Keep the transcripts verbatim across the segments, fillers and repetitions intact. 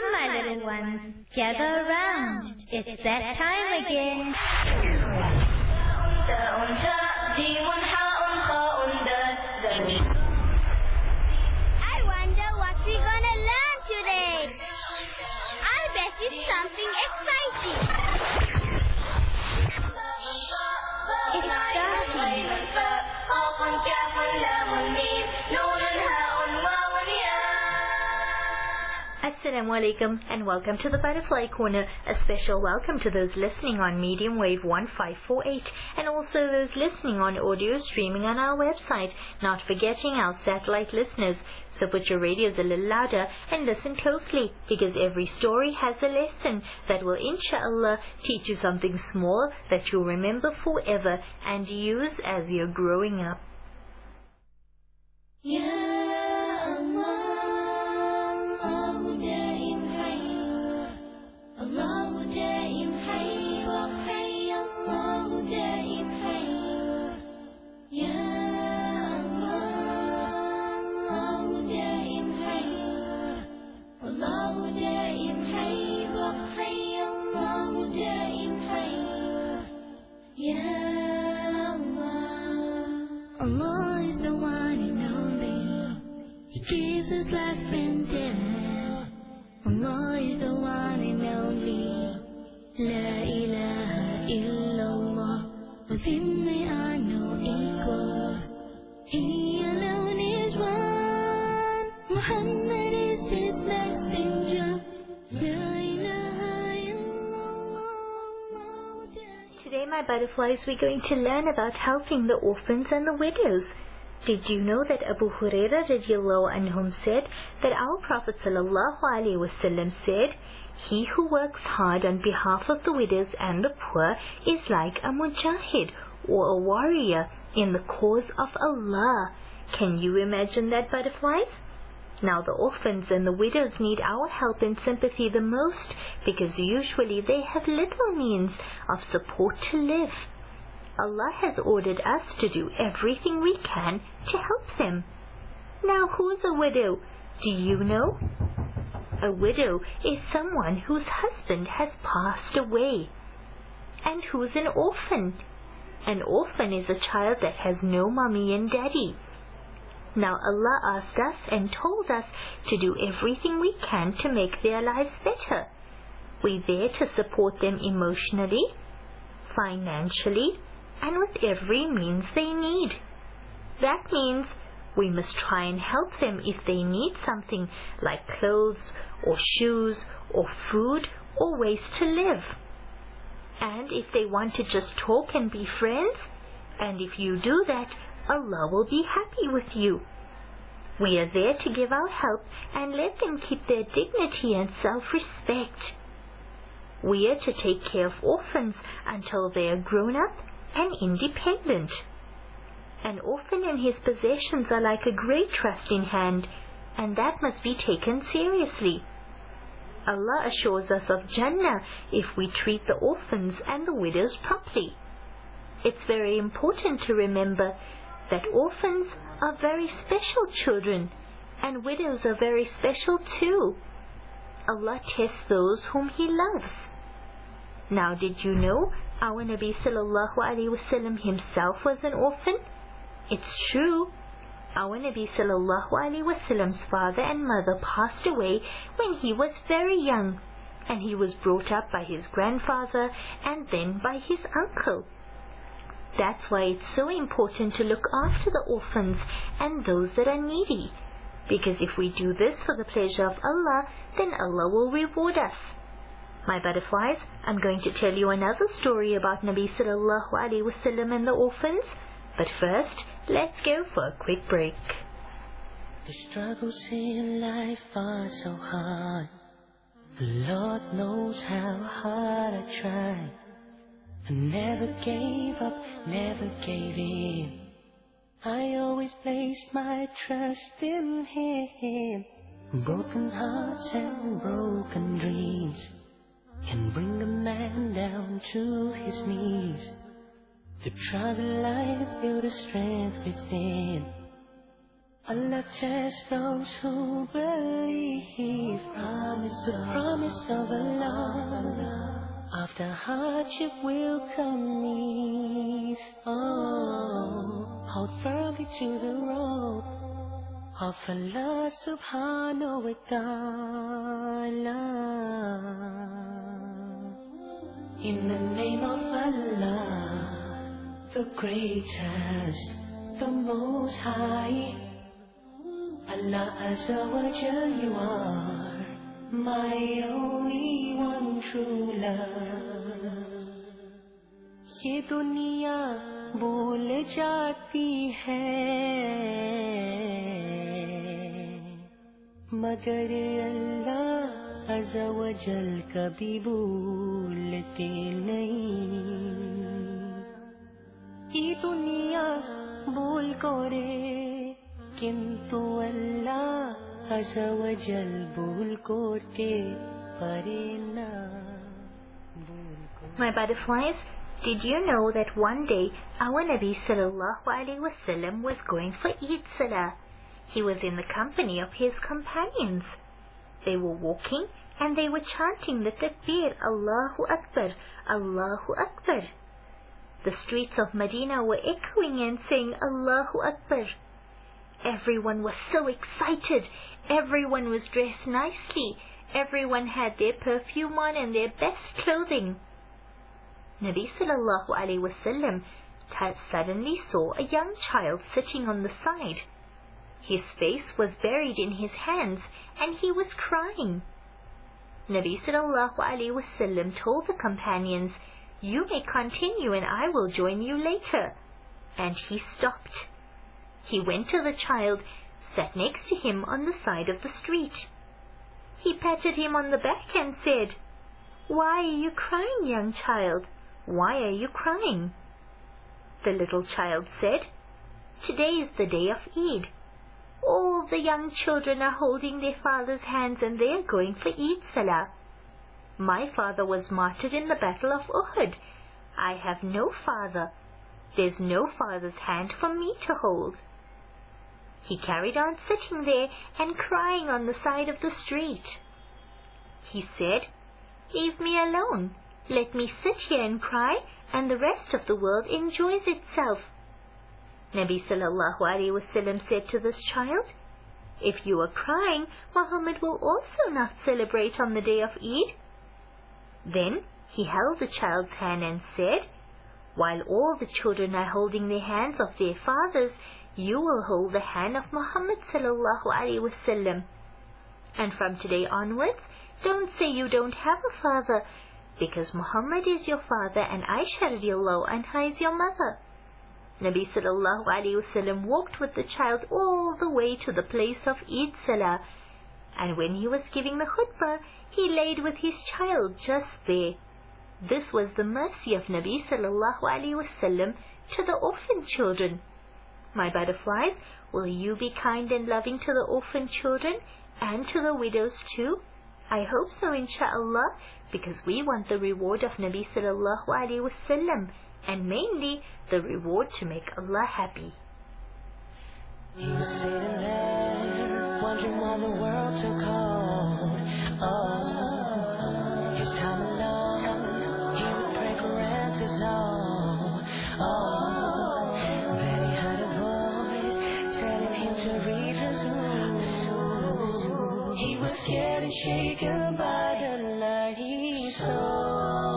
Come, my little ones, gather around. It's that time again. I wonder what we're gonna learn today. I bet it's something exciting. It's starting. Assalamu alaikum and welcome to the Butterfly Corner. A special welcome to those listening on medium wave one five four eight and also those listening on audio streaming on our website, not forgetting our satellite listeners. So put your radios a little louder and listen closely, because every story has a lesson that will inshallah teach you something small that you'll remember forever and use as you're growing up. Yeah. Allah is the one and only. He gives us life and death. Allah is the one and only. La ilaha illallah. With him there are no equals. He alone is one. Muhammad is his messenger. La ilaha illallah. Today, my butterflies, we're going to learn about helping the orphans and the widows. Did you know that Abu Hurairah radiallahu anhum said that our Prophet sallallahu alaihi wasallam said, "He who works hard on behalf of the widows and the poor is like a mujahid, or a warrior in the cause of Allah." Can you imagine that, butterflies? Now the orphans and the widows need our help and sympathy the most, because usually they have little means of support to live. Allah has ordered us to do everything we can to help them. Now who's a widow? Do you know? A widow is someone whose husband has passed away. And who's an orphan? An orphan is a child that has no mommy and daddy. Now Allah asked us and told us to do everything we can to make their lives better. We're there to support them emotionally, financially, and with every means they need. That means we must try and help them if they need something like clothes or shoes or food or ways to live. And if they want to just talk and be friends, and if you do that, Allah will be happy with you. We are there to give our help and let them keep their dignity and self-respect. We are to take care of orphans until they are grown up and independent. An orphan and his possessions are like a great trust in hand, and that must be taken seriously. Allah assures us of Jannah if we treat the orphans and the widows properly. It's very important to remember that orphans are very special children, and widows are very special too. Allah tests those whom He loves. Now, did you know our Nabi sallallahu alaihi wasallam himself was an orphan? It's true. Our Nabi sallallahu alaihi wasallam's father and mother passed away when he was very young, and he was brought up by his grandfather and then by his uncle. That's why it's so important to look after the orphans and those that are needy, because if we do this for the pleasure of Allah, then Allah will reward us. My butterflies, I'm going to tell you another story about Nabi sallallahu alaihi wasallam and the orphans, but first, let's go for a quick break. The struggles in life are so hard. The Lord knows how hard I tried. I never gave up, never gave in. I always placed my trust in Him. Broken hearts and broken dreams can bring a man down to his knees. The trials of life build a strength within. Allah tests those who believe. Promise, the promise of Allah. After hardship will come ease. Oh, hold firmly to the rope of Allah subhanahu wa ta'ala. In the name of Allah, the greatest, the most high. Allah Azza wa Jal, you are my only one true love. ये दुनिया भूल जाती है मगर अल्लाह अज़्ज़ा व जल कभी भूलते नहीं. ये दुनिया भूल को रे किंतु अल्लाह अज़्ज़ा व जल भूल कोते परे ना. My butterflies, did you know that one day our Nabi sallallahu alaihi wasallam was going for Eid Salah? He was in the company of his companions. They were walking and they were chanting the takbir, Allahu Akbar, Allahu Akbar. The streets of Medina were echoing and saying Allahu Akbar. Everyone was so excited. Everyone was dressed nicely. Everyone had their perfume on and their best clothing. Nabi sallallahu alaihi wasallam suddenly saw a young child sitting on the side. His face was buried in his hands and he was crying. Nabi sallallahu alaihi wasallam told the companions, "You may continue and I will join you later." And he stopped. He went to the child, sat next to him on the side of the street. He patted him on the back and said, "Why are you crying, young child? Why are you crying?" The little child said, "Today is the day of Eid. All the young children are holding their father's hands and they are going for Eid Salah. My father was martyred in the battle of Uhud. I have no father. There's no father's hand for me to hold." He carried on sitting there and crying on the side of the street. He said, "Leave me alone. Let me sit here and cry, and the rest of the world enjoys itself." Nabi sallallahu alaihi wasallam said to this child, "If you are crying, Muhammad will also not celebrate on the day of Eid." Then he held the child's hand and said, "While all the children are holding the hands of their fathers, you will hold the hand of Muhammad sallallahu alaihi wasallam. And from today onwards, don't say you don't have a father, because Muhammad is your father and Aisha radiallahu anha is your mother." Nabi sallallahu alaihi wasallam walked with the child all the way to the place of Eid Salah, and when he was giving the khutbah, he laid with his child just there. This was the mercy of Nabi sallallahu alaihi wasallam to the orphan children. My butterflies, will you be kind and loving to the orphan children and to the widows too? I hope so, insha'Allah, because we want the reward of Nabi sallallahu alaihi wasallam, and mainly the reward to make Allah happy. He was sitting there, wondering why the world so cold. Oh, his time alone, he would pray for answers. Oh, oh, then he heard a voice telling him to read his soul. He was scared and shaken by the light he saw.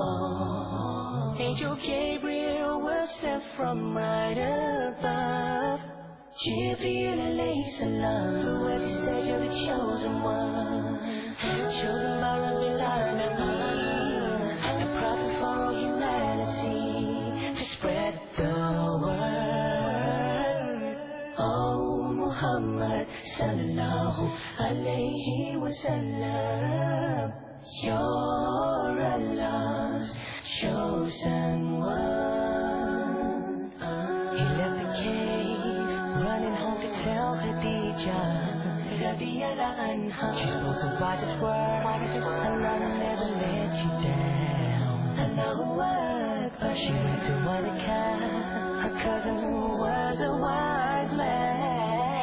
Angel Gabriel was sent from right above. Jibreel alayhi salam, who as he said, you're the chosen one, chosen by Rabbil Alameen, the prophet for all humanity, to spread the word. Oh Muhammad sallallahu alayhi wa sallam, you're Allah's chosen one. He left the cave, running home to tell Khadija radiyallahu anha. She spoke the wisest words, Allah will never let you down. Allahu Akbar. She went to Monica, her cousin who was a wise man.